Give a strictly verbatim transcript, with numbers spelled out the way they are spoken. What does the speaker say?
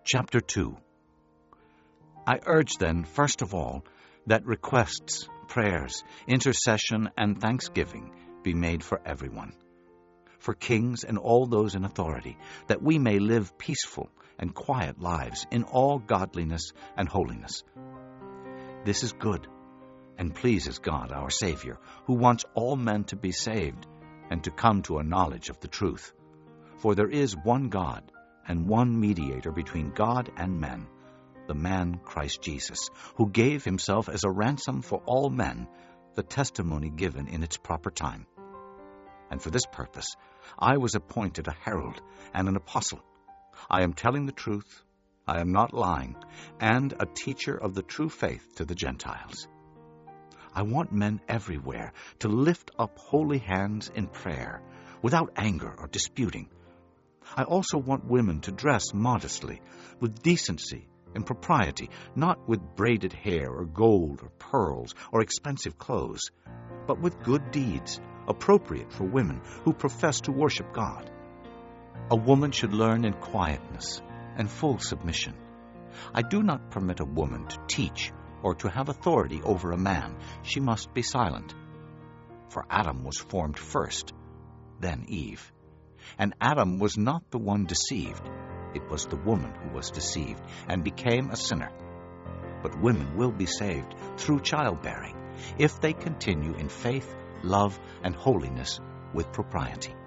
Chapter two. I urge then, first of all, that requests, prayers, intercession, and thanksgiving be made for everyone, for kings and all those in authority, that we may live peaceful and quiet lives in all godliness and holiness. This is good and pleases God our Savior, who wants all men to be saved and to come to a knowledge of the truth. For there is one God and one mediator between God and men, the man Christ Jesus, who gave himself as a ransom for all men, the testimony given in its proper time. And for this purpose I was appointed a herald and an apostle. I am telling the truth, I am not lying, and a teacher of the true faith to the Gentiles. I want men everywhere to lift up holy hands in prayer, without anger or disputing. I also want women to dress modestly, with decency and propriety, not with braided hair or gold or pearls or expensive clothes, but with good deeds, appropriate for women who profess to worship God. A woman should learn in quietness and full submission. I do not permit a woman to teach or to have authority over a man. She must be silent. For Adam was formed first, then Eve. And Adam was not the one deceived. It was the woman who was deceived and became a sinner. But women will be saved through childbearing, if they continue in faith, love, and holiness with propriety.